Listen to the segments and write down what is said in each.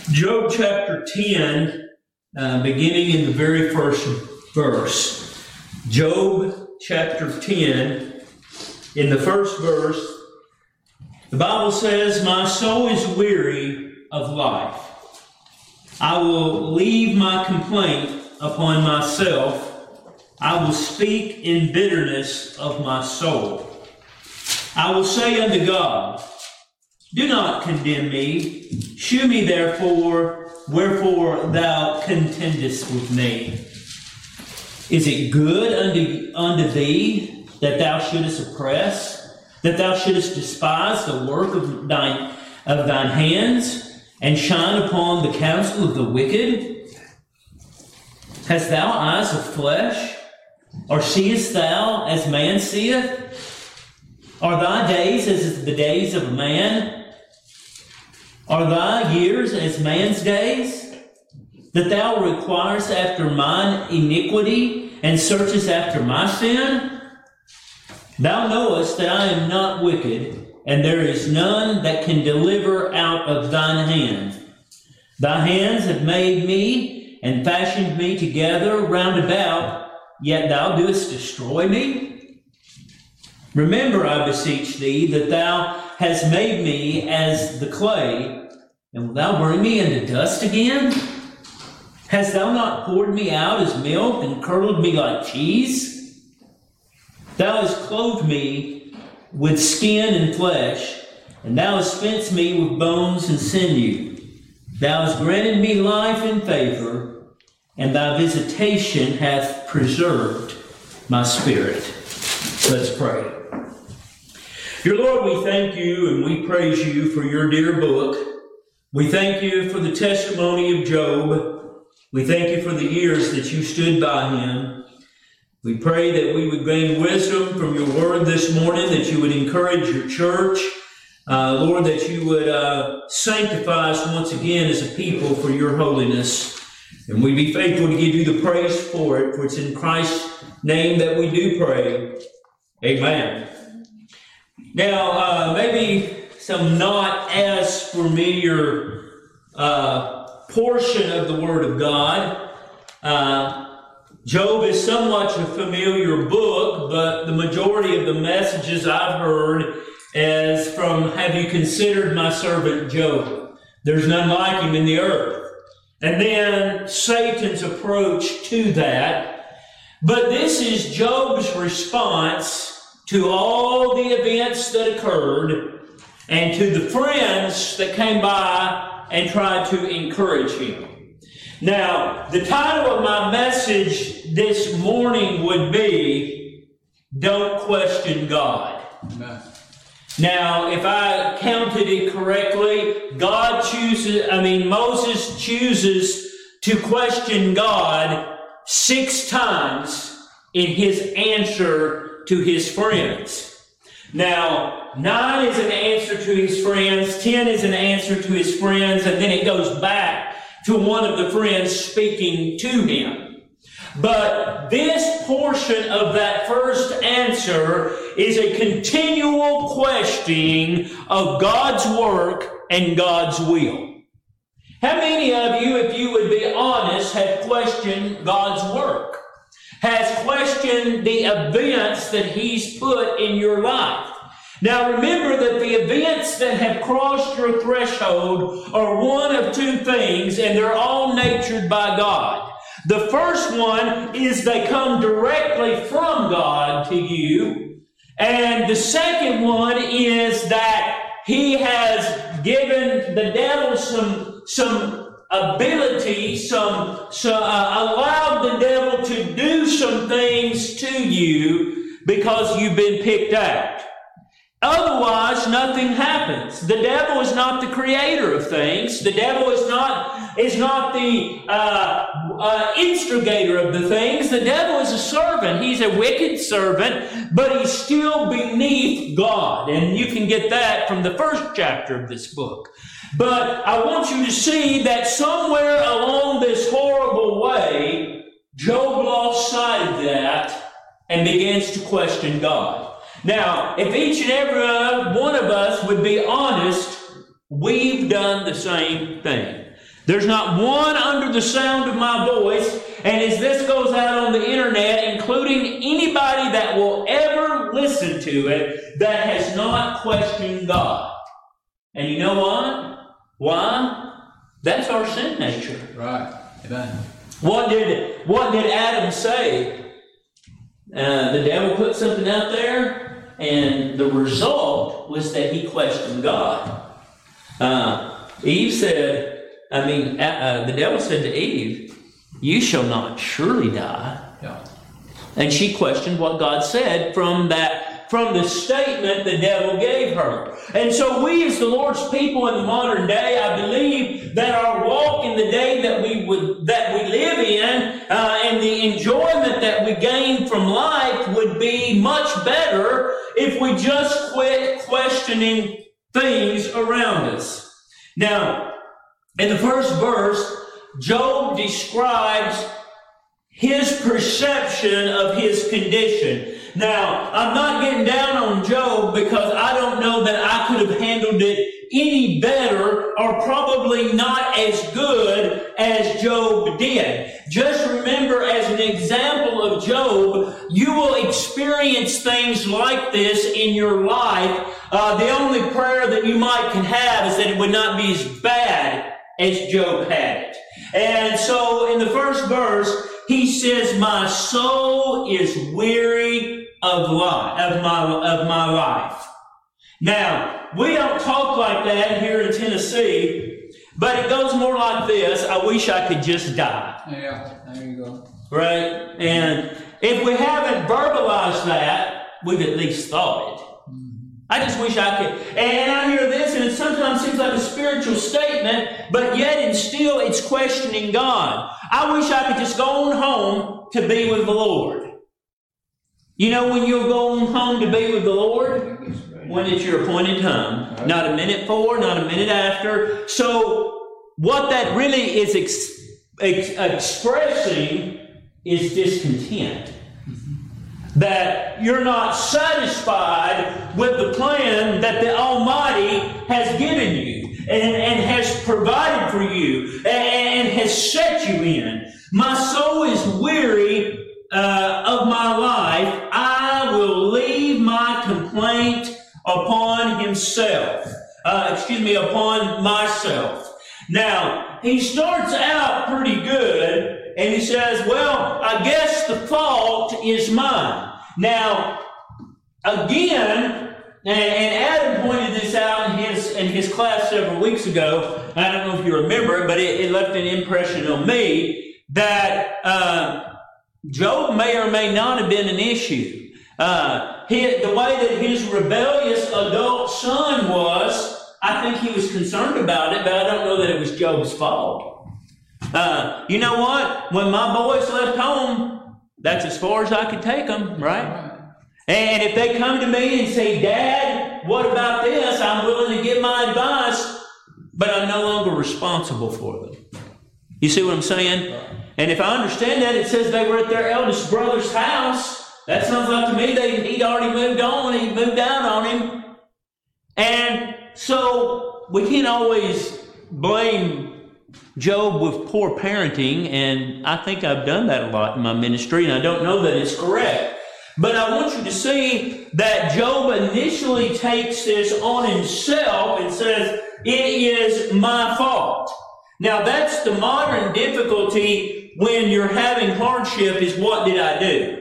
Job chapter 10, beginning in the very first verse. Job chapter 10, in the first verse, the Bible says, "My soul is weary of life. I will leave my complaint upon myself. I will speak in bitterness of my soul. I will say unto God, do not condemn me. Shew me therefore wherefore thou contendest with me. Is it good unto thee that thou shouldest oppress, that thou shouldest despise the work of thine hands, and shine upon the counsel of the wicked? Hast thou eyes of flesh, or seest thou as man seeth? Are thy days as the days of a man? Are thy years as man's days? That thou requirest after mine iniquity, and searchest after my sin? Thou knowest that I am not wicked, and there is none that can deliver out of thine hand. Thy hands have made me, and fashioned me together round about, yet thou doest destroy me? Remember, I beseech thee, that thou hast made me as the clay, and wilt thou bring me into dust again? Hast thou not poured me out as milk, and curdled me like cheese? Thou hast clothed me with skin and flesh, and thou hast fenced me with bones and sinew. Thou hast granted me life and favor, and thy visitation hath preserved my spirit." Let's pray. Dear Lord, we thank you and we praise you for your dear book. We thank you for the testimony of Job. We thank you for the years that you stood by him. We pray that we would gain wisdom from your word this morning, that you would encourage your church. Lord, that you would sanctify us once again as a people for your holiness. And we be faithful to give you the praise for it, for it's in Christ's name that we do pray. Amen. Now, maybe some not as familiar portion of the Word of God. Job is somewhat a familiar book, but the majority of the messages I've heard is from, "Have you considered my servant Job? There's none like him in the earth." And then Satan's approach to that. But this is Job's response to all the events that occurred and to the friends that came by and tried to encourage him. Now, the title of my message this morning would be, "Don't Question God." Amen. Now, if I counted it correctly, Moses chooses to question God 6 times in his answer to his friends. Now, 9 is an answer to his friends, 10 is an answer to his friends, and then it goes back to one of the friends speaking to him. But this portion of that first answer is a continual questioning of God's work and God's will. How many of you, if you would be honest, have questioned God's work? Has questioned the events that He's put in your life? Now remember that the events that have crossed your threshold are one of 2 things, and they're all natured by God. The first one is they come directly from God to you. And the second one is that He has given the devil some ability, allowed the devil to do some things to you because you've been picked out. Otherwise, nothing happens. The devil is not the creator of things. The devil is not the instigator of the things. The devil is a servant. He's a wicked servant, but he's still beneath God. And you can get that from the first chapter of this book. But I want you to see that somewhere along this horrible way, Job lost sight of that and begins to question God. Now, if each and every one of us would be honest, we've done the same thing. There's not one under the sound of my voice. And as this goes out on the internet, including anybody that will ever listen to it, that has not questioned God. And you know what? Why? That's our sin nature. Right. Amen. What did Adam say? The devil put something out there, and the result was that he questioned God. Eve said, the devil said to Eve, "You shall not surely die." Yeah. And she questioned what God said from the statement the devil gave her. And so we as the Lord's people in the modern day, I believe that our walk in the day that we live in, and the enjoyment that we gain from life would be much better if we just quit questioning things around us. Now, in the first verse, Job describes his perception of his condition. Now, I'm not getting down on Job because I don't know that I could have handled it any better or probably not as good as Job did. Just remember, as an example of Job, you will experience things like this in your life. The only prayer that you can have is that it would not be as bad as Job had it. And so in the first verse, he says, "My soul is weary of my life." Now, we don't talk like that here in Tennessee, but it goes more like this: "I wish I could just die." Yeah, there you go. Right? And if we haven't verbalized that, we've at least thought it. I just wish I could. And I hear this, and it sometimes seems like a spiritual statement, but yet and still it's questioning God. I wish I could just go on home to be with the Lord. You know when you'll go on home to be with the Lord? When it's your appointed time. Not a minute before, not a minute after. So what that really is expressing is discontent. That you're not satisfied with the plan that the Almighty has given you and has provided for you and has set you in. "My soul is weary of my life. I will leave my complaint upon upon myself." Now, he starts out pretty good. And he says, "Well, I guess the fault is mine." Now, again, and Adam pointed this out in his class several weeks ago. I don't know if you remember it, but it left an impression on me that Job may or may not have been an issue. The way that his rebellious adult son was, I think he was concerned about it, but I don't know that it was Job's fault. You know what? When my boys left home, that's as far as I could take them, right? And if they come to me and say, "Dad, what about this?" I'm willing to give my advice, but I'm no longer responsible for them. You see what I'm saying? And if I understand that, it says they were at their eldest brother's house. That sounds like to me he'd already moved on. He moved out on him. And so we can't always blame Job with poor parenting, and I think I've done that a lot in my ministry, and I don't know that it's correct. But I want you to see that Job initially takes this on himself and says, "It is my fault." Now that's the modern difficulty when you're having hardship, is what did I do?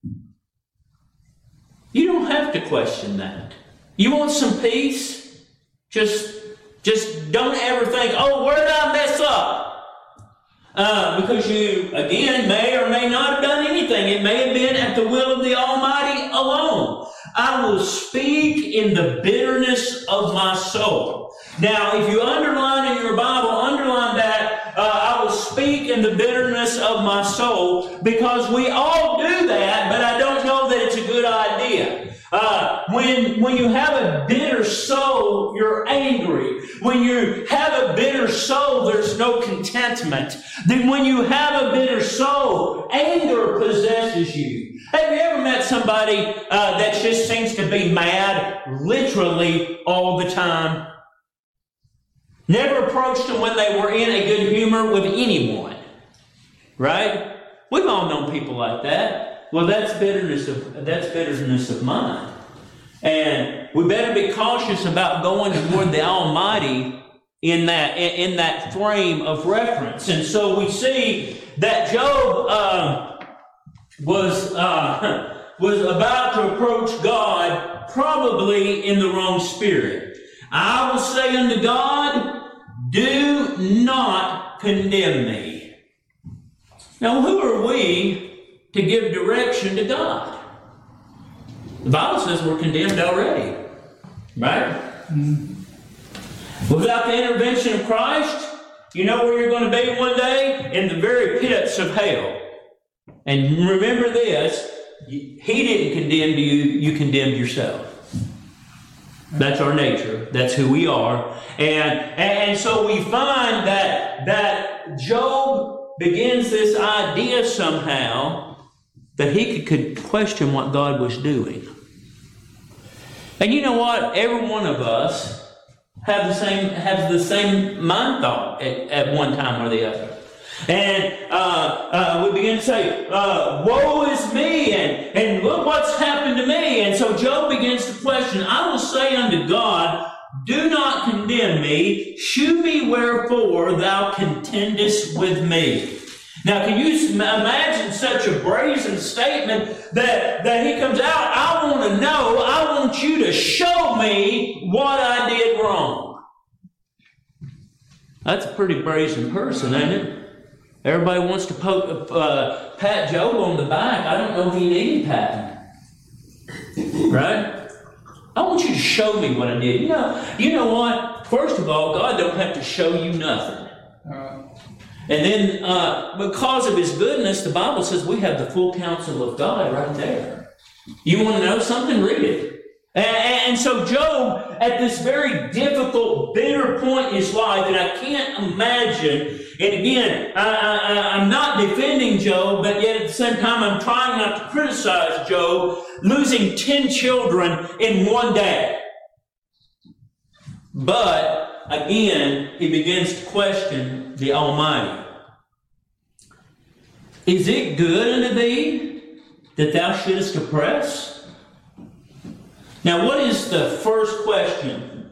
You don't have to question that. You want some peace? Just don't ever think, "Oh, where did I mess up?" Because you, again, may or may not have done anything. It may have been at the will of the Almighty alone. "I will speak in the bitterness of my soul." Now, if you underline in your Bible, underline that, "I will speak in the bitterness of my soul," because we all do that, but I don't know that it's a good idea. When you have a bitter soul, you're angry. When you have a bitter soul, there's no contentment. Then when you have a bitter soul, anger possesses you. Have you ever met somebody that just seems to be mad literally all the time? Never approached them when they were in a good humor with anyone. Right? We've all known people like that. Well, that's bitterness of mind. And we better be cautious about going toward the Almighty in that frame of reference. And so we see that Job was about to approach God probably in the wrong spirit. I will say unto God, do not condemn me. Now, who are we to give direction to God? The Bible says we're condemned already. Right? Without the intervention of Christ, you know where you're going to be one day? In the very pits of hell. And remember this, He didn't condemn you, you condemned yourself. That's our nature. That's who we are. And so we find that Job begins this idea somehow that he could question what God was doing. And you know what? Every one of us has the same mind thought at one time or the other. And we begin to say, woe is me, and look what's happened to me. And so Job begins to question, I will say unto God, do not condemn me, shew me wherefore thou contendest with me. Now, can you imagine such a brazen statement that he comes out, I want to know, I want you to show me what I did wrong. That's a pretty brazen person, ain't it? Everybody wants to pat Job on the back. I don't know if he needed patting. Right? I want you to show me what I did. You know what? First of all, God don't have to show you nothing. And then, because of His goodness, the Bible says we have the full counsel of God right there. You want to know something? Read it. And so Job, at this very difficult, bitter point in his life, and I can't imagine, and again, I'm not defending Job, but yet at the same time, I'm trying not to criticize Job, losing 10 children in one day. But, again, he begins to question the Almighty. Is it good unto thee that thou shouldest oppress? Now, what is the first question?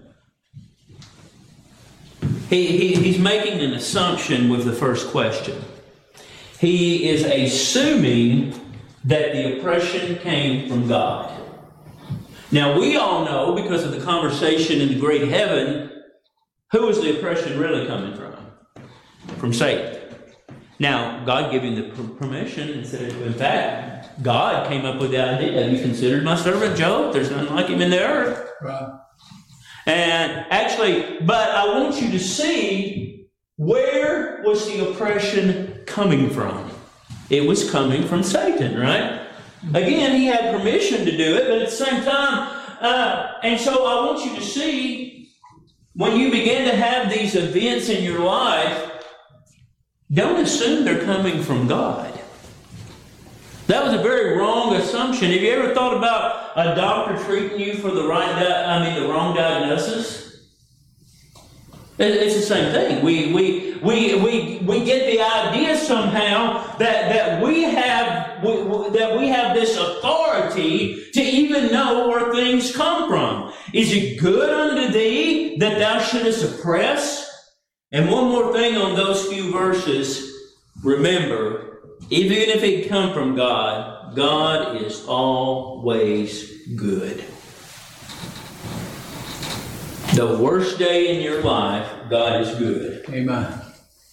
He's making an assumption with the first question. He is assuming that the oppression came from God. Now, we all know, because of the conversation in the great heaven, who is the oppression really coming from? From Satan. Now, God gave him the permission and said, in fact, God came up with the idea. Have you considered my servant Job? There's none like him in the earth. Right. And actually, but I want you to see, where was the oppression coming from? It was coming from Satan, right? Again, he had permission to do it, but at the same time, and so I want you to see, when you begin to have these events in your life, don't assume they're coming from God. That was a very wrong assumption. Have you ever thought about a doctor treating you for the wrong diagnosis? It's the same thing. We get the idea somehow that we have this authority to even know where things come from. Is it good unto thee that thou shouldest oppress? And one more thing on those few verses. Remember, even if it come from God, God is always good. The worst day in your life, God is good. Amen.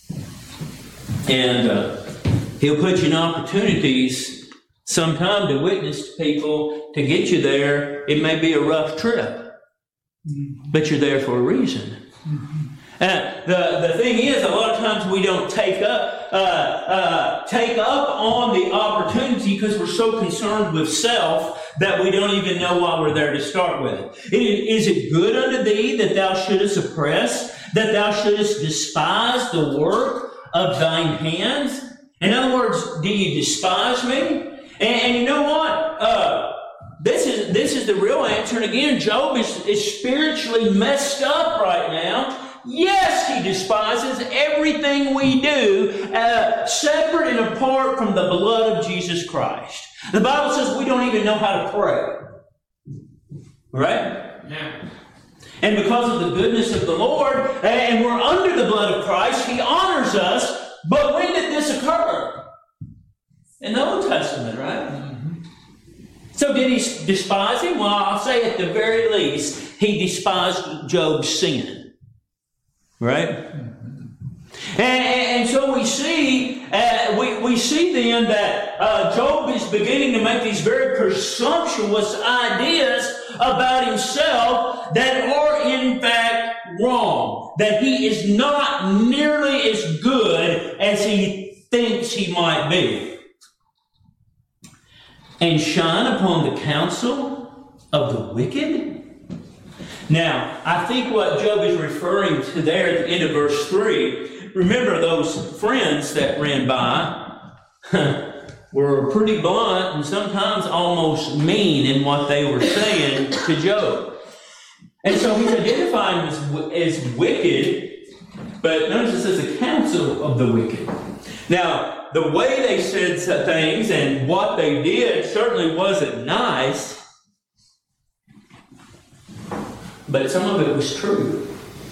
And He'll put you in opportunities sometime to witness to people, to get you there. It may be a rough trip, but you're there for a reason. The thing is, a lot of times we don't take up on the opportunity because we're so concerned with self that we don't even know why we're there to start with. Is it good unto thee that thou shouldest oppress, that thou shouldest despise the work of thine hands? In other words, do you despise me? And you know what? This is the real answer. And again, Job is spiritually messed up right now. Yes, He despises everything we do, separate and apart from the blood of Jesus Christ. The Bible says we don't even know how to pray. Right? Yeah. And because of the goodness of the Lord, and we're under the blood of Christ, He honors us. But when did this occur? In the Old Testament, right? Mm-hmm. So did He despise him? Well, I'll say at the very least, He despised Job's sin. Right? Mm-hmm. And so we see then that Job is beginning to make these very presumptuous ideas about himself that are in fact wrong. That he is not nearly as good as he thinks he might be. And shine upon the counsel of the wicked. Now, I think what Job is referring to there at the end of verse 3, remember those friends that ran by were pretty blunt and sometimes almost mean in what they were saying to Job. And so he's identifying them as wicked, but notice it says the counsel of the wicked. Now, the way they said things and what they did certainly wasn't nice, but some of it was true.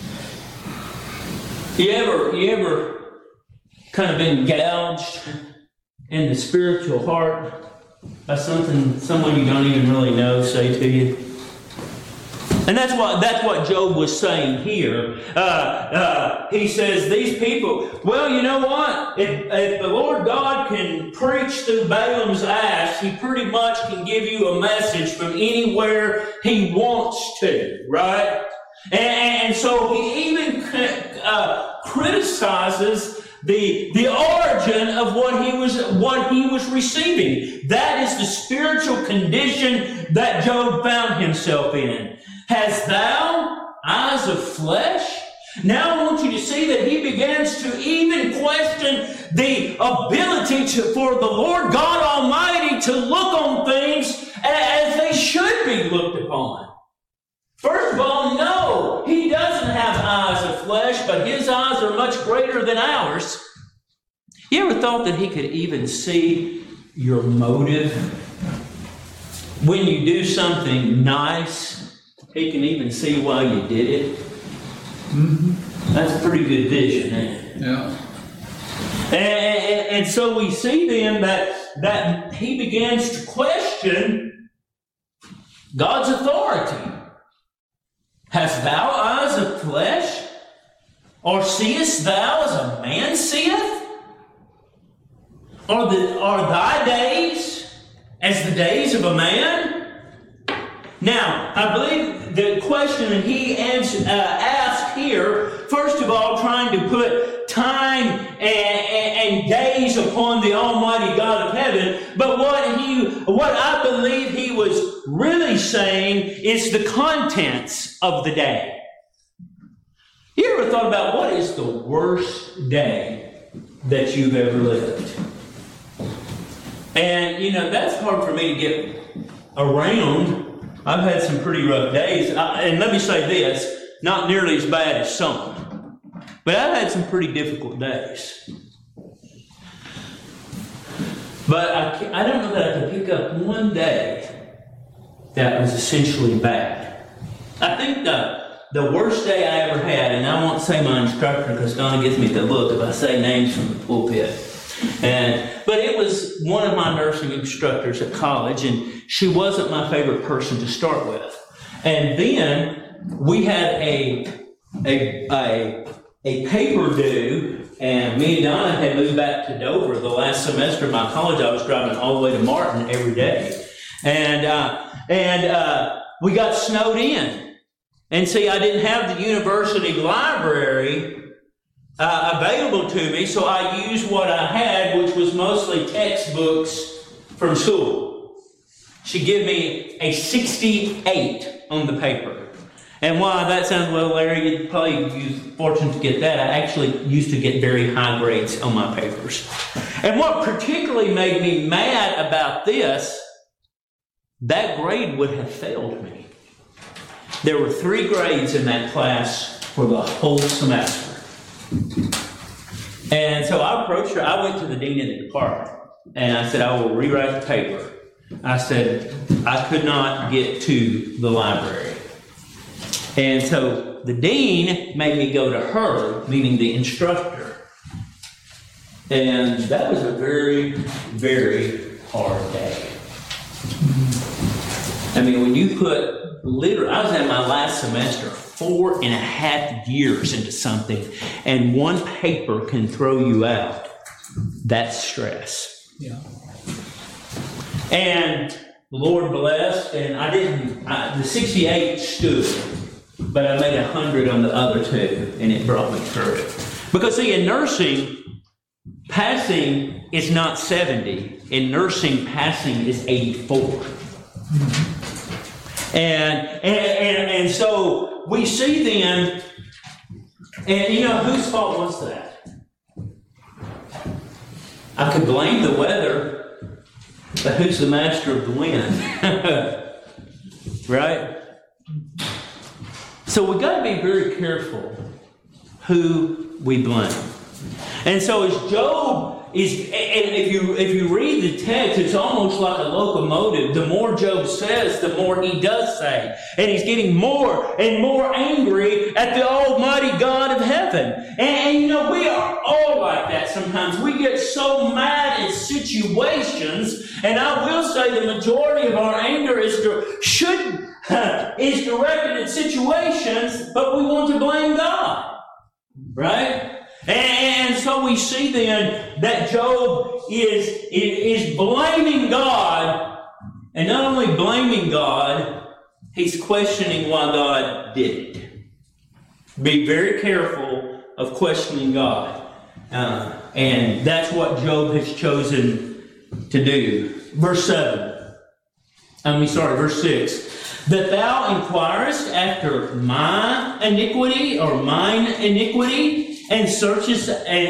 You ever kind of been gouged in the spiritual heart by someone you don't even really know say to you? And that's what Job was saying here. He says, these people, well, you know what? If the Lord God can preach through Balaam's ass, He pretty much can give you a message from anywhere He wants to, right? And so He even criticizes the origin of what he was receiving. That is the spiritual condition that Job found himself in. Hast thou eyes of flesh? Now I want you to see that he begins to even question the ability for the Lord God Almighty to look on things as they should be looked upon. First of all, no, He doesn't have eyes of flesh, but His eyes are much greater than ours. You ever thought that He could even see your motive? When you do something nice, He can even see why you did it. Mm-hmm. That's a pretty good vision, ain't it? Yeah. And so we see then that he begins to question God's authority. Hast thou eyes of flesh? Or seest thou as a man seeth? Are thy days as the days of a man? Now, I believe the question that he asked here, first of all, trying to put time and days upon the Almighty God of heaven, but what I believe he was really saying is the contents of the day. You ever thought about what is the worst day that you've ever lived? And, that's hard for me to get around. I've had some pretty rough days. And let me say this, not nearly as bad as some. But I've had some pretty difficult days. But I don't know that I could pick up one day that was essentially bad. I think the worst day I ever had, and I won't say my instructor because Donna gives me the look if I say names from the pulpit. But it was one of my nursing instructors at college, and she wasn't my favorite person to start with. And then we had a paper due, and me and Donna had moved back to Dover the last semester of my college. I was driving all the way to Martin every day, and we got snowed in. And see, I didn't have the university library available to me, so I used what I had, which was mostly textbooks from school. She gave me a 68 on the paper. And why that sounds, well, Larry, you'd probably be fortunate to get that. I actually used to get very high grades on my papers. And what particularly made me mad about this, that grade would have failed me. There were 3 grades in that class for the whole semester. And so I approached her. I went to the dean of the department, and I said, I will rewrite the paper. I said, I could not get to the library. And so the dean made me go to her, meaning the instructor. And that was a very, very hard day. I mean, when you put literally, I was in my last semester, 4.5 years into something, and one paper can throw you out. That's stress. Yeah. And the Lord blessed, and the 68 stood, but I made 100 on the other two, and it brought me through it. Because see, in nursing, passing is not 70. In nursing, passing is 84. And so we see then, and you know, whose fault was that? I could blame the weather, but who's the master of the wind? Right? So we got to be very careful who we blame. And so as Job is, and if you read the text, it's almost like a locomotive. The more Job says, the more he does say. And he's getting more and more angry at the Almighty God of heaven. And you know, we are all like that sometimes. We get so mad at situations, and I will say the majority of our anger is directed at situations, but we want to blame God. Right? And so we see then that Job is blaming God, and not only blaming God, he's questioning why God did it. Be very careful of questioning God. And that's what Job has chosen to do. Verse 6. That thou inquirest after my iniquity or mine iniquity, and searchest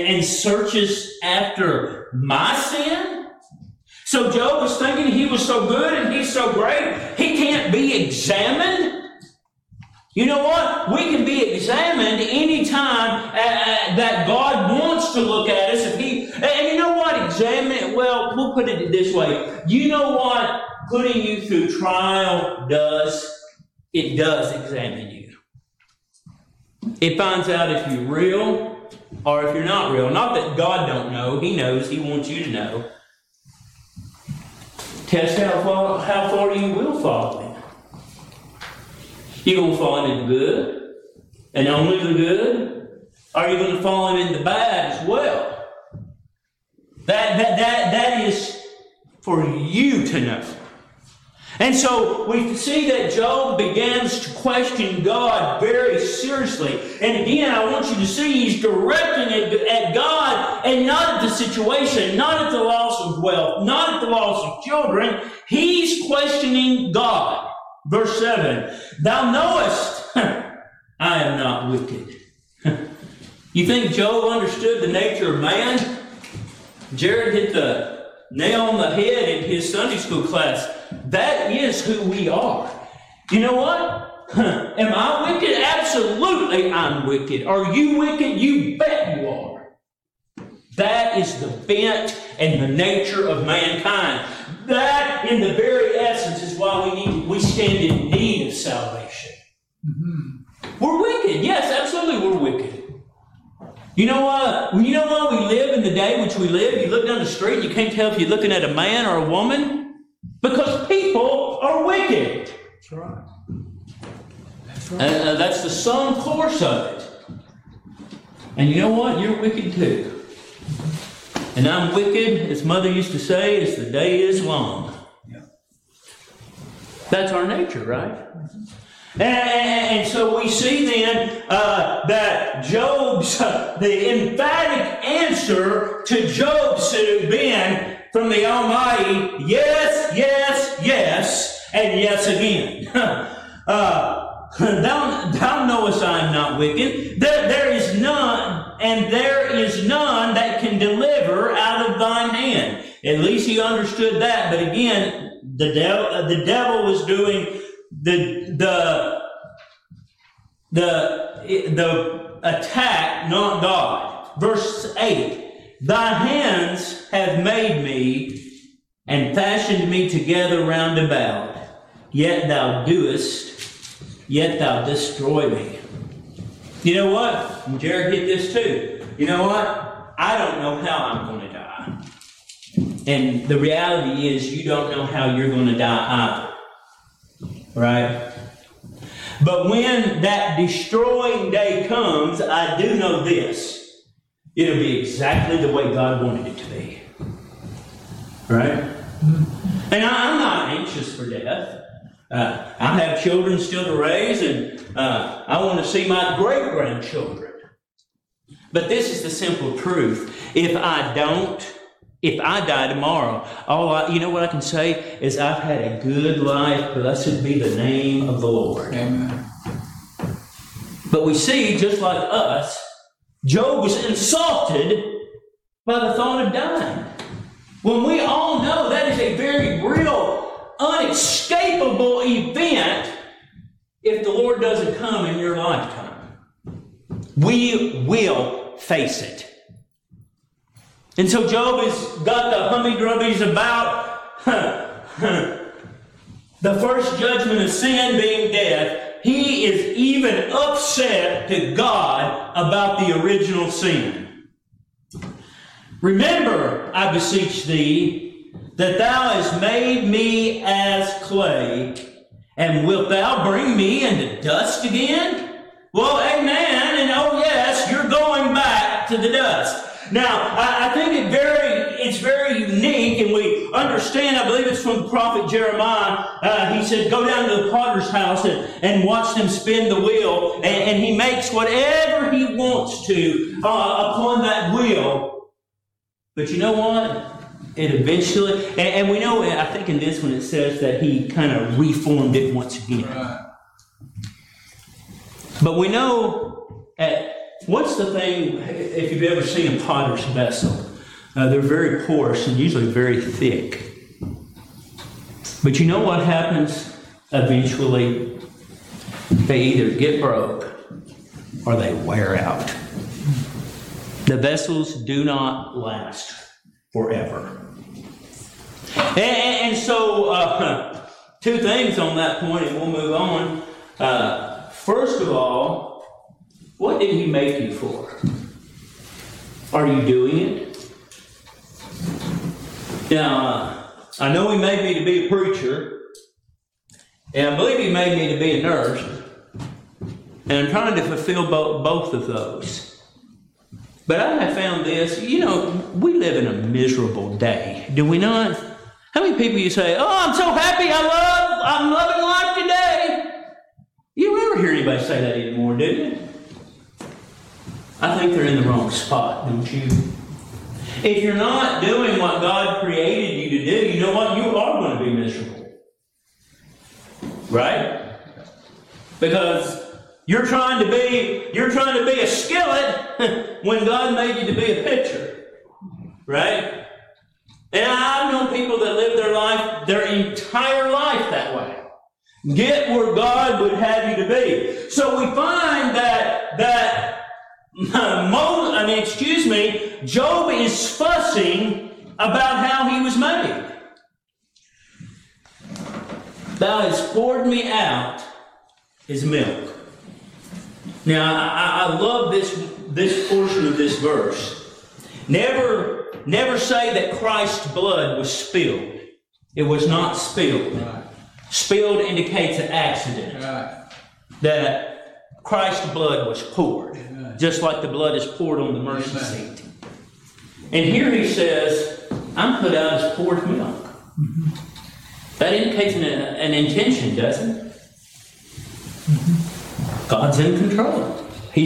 after my sin. So Job was thinking he was so good and he's so great, he can't be examined. You know what? We can be examined anytime that God wants to look at us. And you know what? Well, we'll put it this way. You know what putting you through trial does? It does examine you. It finds out if you're real or if you're not real. Not that God don't know. He knows. He wants you to know. Test how far you will fall in. You're going to fall into the good and only the good? Or are you going to fall into the bad as well? That is for you to know. And so we see that Job begins to question God very seriously. And again, I want you to see he's directing it at God and not at the situation, not at the loss of wealth, not at the loss of children. He's questioning God. Verse 7, thou knowest I am not wicked. You think Job understood the nature of man? Jared hit the nail on the head in his Sunday school class. That is who we are. You know what? Am I wicked? Absolutely I'm wicked. Are you wicked? You bet you are. That is the bent and the nature of mankind. That, in the very essence, is why we stand in need of salvation. Mm-hmm. We're wicked. Yes, absolutely we're wicked. You know why we live in the day which we live? You look down the street and you can't tell if you're looking at a man or a woman. Because people are wicked. That's right. That's the sum course of it. And you know what? You're wicked too. And I'm wicked, as Mother used to say, as the day is long. Yeah. That's our nature, right? And so we see then that Job's, the emphatic answer to Job should have been from the Almighty, yes, yes, yes, and yes again. Thou knowest I am not wicked. There is none that can deliver out of thine hand. At least he understood that. But again, the devil was doing the attack, not God. Verse 8, thy hands have made me and fashioned me together round about, yet thou destroy me. You know what? And Jared hit this too. You know what? I don't know how I'm going to die. And the reality is you don't know how you're going to die either. Right? But when that destroying day comes, I do know this. It'll be exactly the way God wanted it to be. Right? And I'm not anxious for death. I have children still to raise, and I want to see my great-grandchildren. But this is the simple truth. If I die tomorrow, you know what I can say is I've had a good life. Blessed be the name of the Lord. Amen. But we see, just like us, Job was insulted by the thought of dying. When we all know that is a very real, unescapable event if the Lord doesn't come in your lifetime. We will face it. And so Job has got the hummy-drummies about the first judgment of sin being death. He is even upset to God about the original sin. Remember, I beseech thee, that thou hast made me as clay, and wilt thou bring me into dust again? Well, amen, and oh yes, you're going back to the dust. Now, I think it's very unique, and we understand, I believe it's from the prophet Jeremiah. He said, go down to the potter's house and watch them spin the wheel, and he makes whatever he wants to upon that wheel. But you know what? It eventually, and we know, I think in this one it says that he kind of reformed it once again. Right. But we know what's the thing, if you've ever seen a potter's vessel, they're very porous and usually very thick. But you know what happens eventually? They either get broke or they wear out. The vessels do not last forever. And so, two things on that point, and we'll move on. First of all, what did he make you for? Are you doing it? Now, I know he made me to be a preacher, and I believe he made me to be a nurse, and I'm trying to fulfill both of those. But I have found this, we live in a miserable day, do we not? How many people you say, oh, I'm so happy, I'm loving life today. You don't ever hear anybody say that anymore, do you? I think they're in the wrong spot, don't you? If you're not doing what God created you to do, you know what? You are going to be miserable. Right? Because you're trying to be a skillet when God made you to be a pitcher. Right? And I've known people that live their entire life that way. Get where God would have you to be. So we find that Job is fussing about how he was made. Thou hast poured me out as milk. Now, I love this portion of this verse. Never say that Christ's blood was spilled. It was not spilled. Right. Spilled indicates an accident. Right. That Christ's blood was poured. Right. Just like the blood is poured on the mercy seat. And here he says, I'm put out as poured milk. Mm-hmm. That indicates an intention, doesn't it? Mm-hmm. God's in control.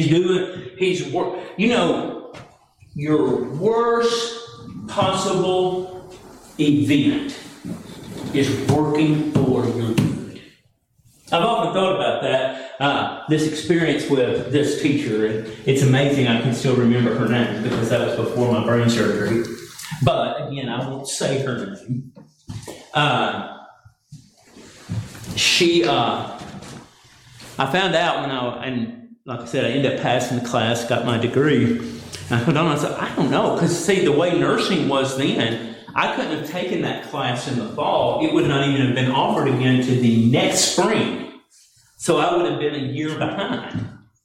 Your worst possible event is working for your good. I've often thought about that, this experience with this teacher, and it's amazing I can still remember her name because that was before my brain surgery. But, again, I won't say her name. I found out like I said, I ended up passing the class, got my degree. And I put on, I said, I don't know, because see, the way nursing was then, I couldn't have taken that class in the fall. It would not even have been offered again to the next spring. So I would have been a year behind.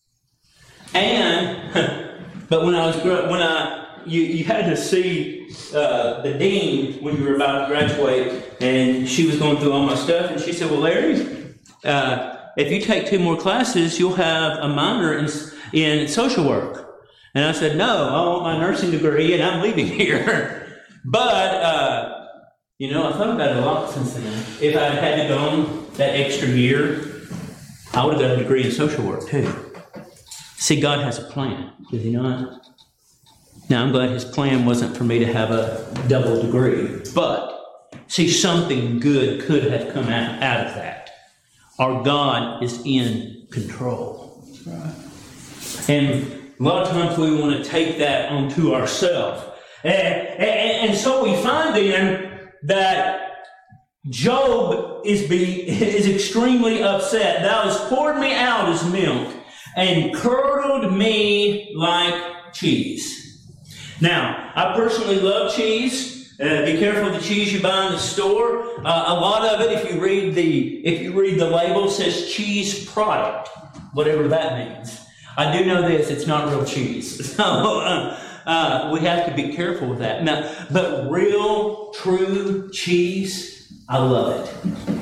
And, but when I was, you had to see the dean when you were about to graduate, and she was going through all my stuff, and she said, well, Larry, if you take 2 more classes, you'll have a minor in social work. And I said, no, I want my nursing degree, and I'm leaving here. But, I thought about it a lot since then. If I had to go on that extra year, I would have got a degree in social work, too. See, God has a plan, does he not? Now, I'm glad his plan wasn't for me to have a double degree. But, see, something good could have come out of that. Our God is in control. Right. And a lot of times we want to take that onto ourselves. And so we find then that Job is extremely upset. Thou hast poured me out as milk and curdled me like cheese. Now, I personally love cheese. Be careful of the cheese you buy in the store. A lot of it, if you read the label, says cheese product, whatever that means. I do know this, it's not real cheese. So we have to be careful with that. Now, but real, true cheese, I love it.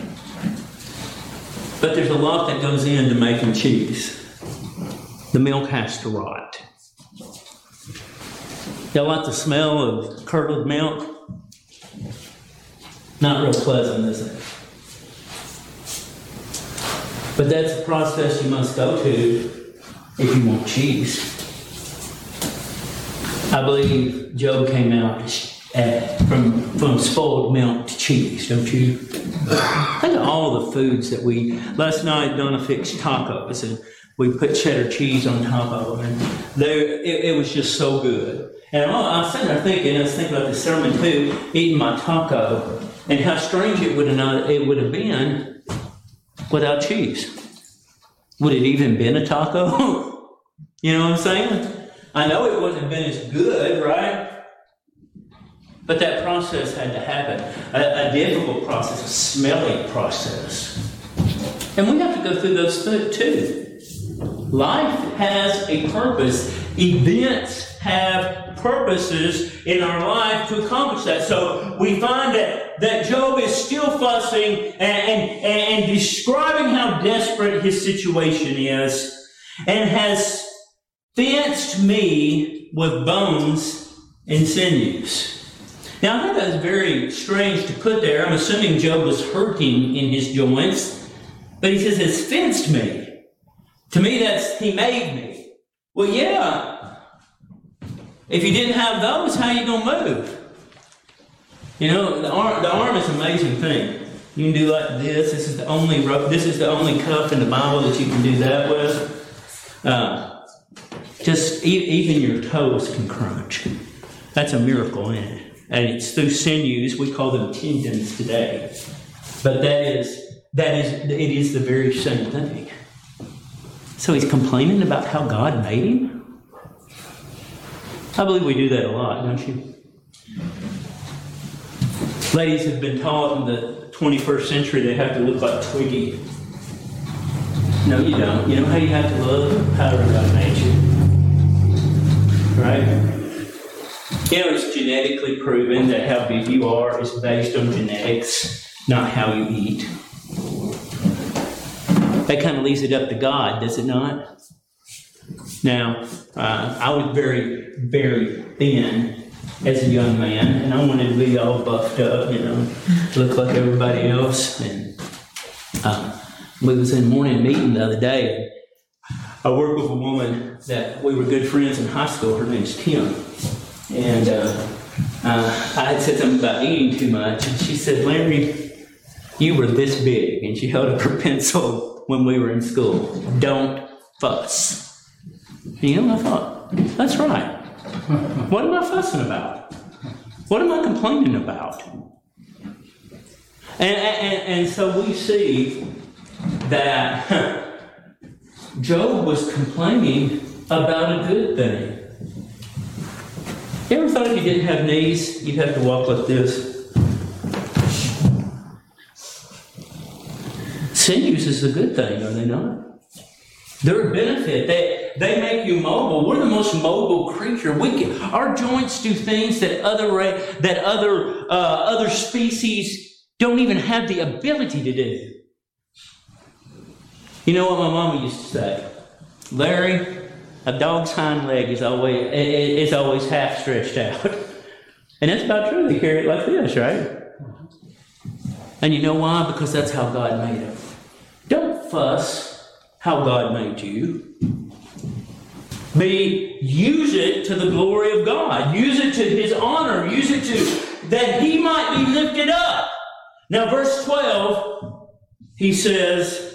But there's a lot that goes into making cheese. The milk has to rot. Y'all like the smell of curdled milk? Not real pleasant, is it? But that's a process you must go to if you want cheese. I believe Job came out from spoiled milk to cheese, don't you? Think of all the foods that last night Donna fixed tacos and we put cheddar cheese on top of them, and it was just so good. And I was sitting there thinking about the sermon too, eating my taco, and how strange it would have been without cheese. Would it even been a taco? You know what I'm saying? I know it wouldn't have been as good, right? But that process had to happen. A difficult process, a smelly process. And we have to go through those too. Life has a purpose. Events have purposes in our life to accomplish that. So we find that Job is still fussing and describing how desperate his situation is, and has fenced me with bones and sinews. Now, I think that's very strange to put there. I'm assuming Job was hurting in his joints, but he says, has fenced me. To me, that's he made me. Well, yeah. If you didn't have those, how are you going to move? You know, the arm is an amazing thing. You can do like this. This is the only cuff in the Bible that you can do that with. Just even your toes can crunch. That's a miracle, isn't it? And it's through sinews. We call them tendons today. But it is the very same thing. So he's complaining about how God made him? I believe we do that a lot, don't you? Ladies have been taught in the 21st century they have to look like Twiggy. No, you don't. You know how you have to look? However God made you. Right? You know, it's genetically proven that how big you are is based on genetics, not how you eat. That kind of leaves it up to God, does it not? Now, I was very, very thin as a young man, and I wanted to be all buffed up, look like everybody else. And we was in a morning meeting the other day, and I worked with a woman that we were good friends in high school. Her name's Kim. And I had said something about eating too much, and she said, Larry, you were this big. And she held up her pencil when we were in school. Don't fuss. And I thought, that's right. What am I fussing about? What am I complaining about? And so we see that Job was complaining about a good thing. You ever thought if you didn't have knees, you'd have to walk like this? Sinews is a good thing, are they not? They're a benefit. They make you mobile. We're the most mobile creature. Our joints do things that other species don't even have the ability to do. You know what my mama used to say? Larry, a dog's hind leg is always half stretched out. And that's about true. They carry it like this, right? And you know why? Because that's how God made them. Don't fuss how God made you. Use it to the glory of God. Use it to His honor. Use it to that He might be lifted up. Now, verse 12, he says,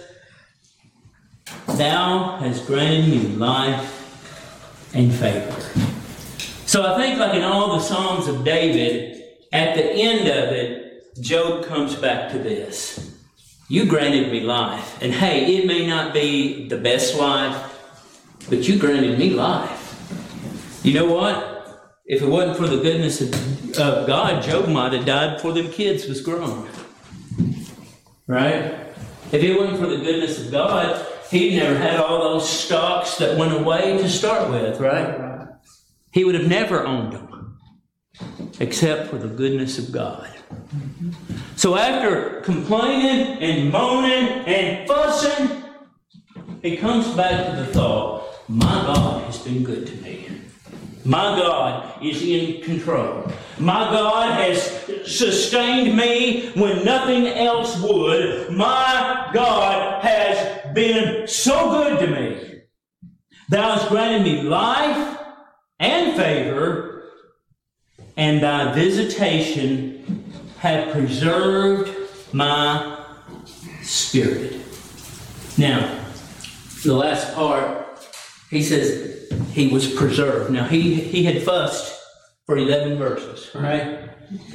Thou hast granted me life and favor. So I think like in all the Psalms of David, at the end of it, Job comes back to this. You granted me life. And hey, it may not be the best life, but you granted me life. You know what? If it wasn't for the goodness of God, Job might have died before them kids was grown. Right? If it wasn't for the goodness of God, he'd never had all those stocks that went away to start with, right? He would have never owned them, except for the goodness of God. So after complaining and moaning and fussing, he comes back to the thought, my God has been good to me. My God is in control. My God has sustained me when nothing else would. My God has been so good to me. Thou hast granted me life and favor, and thy visitation hath preserved my spirit. Now, the last part, he says he was preserved. Now, he had fussed for 11 verses, right?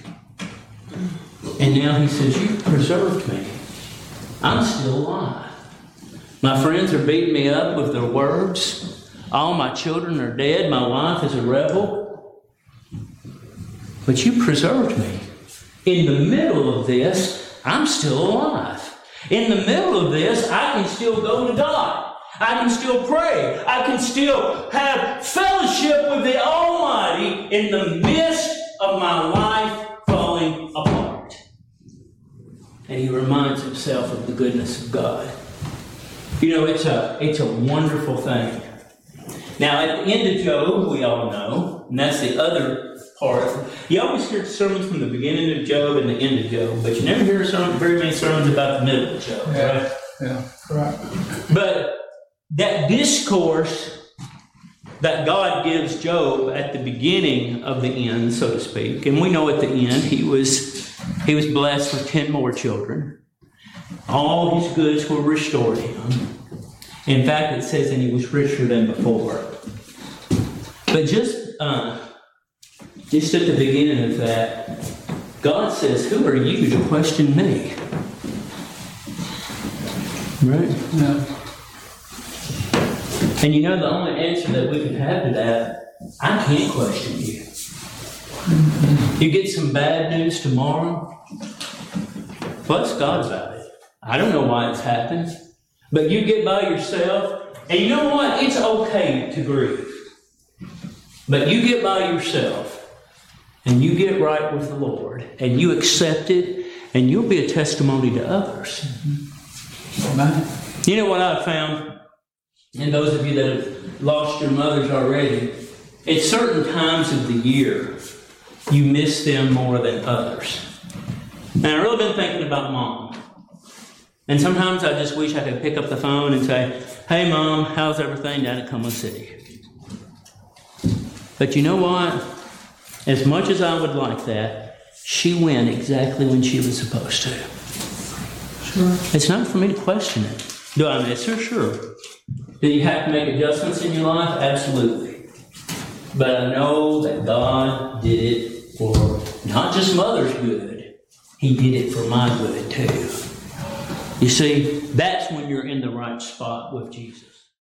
And now he says, you preserved me. I'm still alive. My friends are beating me up with their words. All my children are dead. My wife is a rebel. But you preserved me. In the middle of this, I'm still alive. In the middle of this, I can still go to God. I can still pray. I can still have fellowship with the Almighty in the midst of my life falling apart. And he reminds himself of the goodness of God. You know, it's a wonderful thing. Now, at the end of Job, we all know, and that's the other part. You always hear sermons from the beginning of Job and the end of Job, but you never hear very many sermons about the middle of Job, right? Yeah, correct. But that discourse that God gives Job at the beginning of the end, so to speak, and we know at the end he was blessed with 10 more children. All his goods were restored to him. In fact, it says that he was richer than before. But just at the beginning of that, God says, who are you to question me? Right? No. And you know the only answer that we can have to that, I can't question you. You get some bad news tomorrow, bless God about it. I don't know why it's happened. But you get by yourself, and you know what? It's okay to grieve. But you get by yourself, and you get right with the Lord, and you accept it, and you'll be a testimony to others. Amen. You know what I've found? And those of you that have lost your mothers already, at certain times of the year, you miss them more than others. And I've really been thinking about Mom. And sometimes I just wish I could pick up the phone and say, hey, Mom, how's everything down at Como City? But you know what? As much as I would like that, she went exactly when she was supposed to. Sure. It's not for me to question it. Do I miss her? Sure. Do you have to make adjustments in your life? Absolutely. But I know that God did it for not just Mother's good. He did it for my good too. You see, that's when you're in the right spot with Jesus.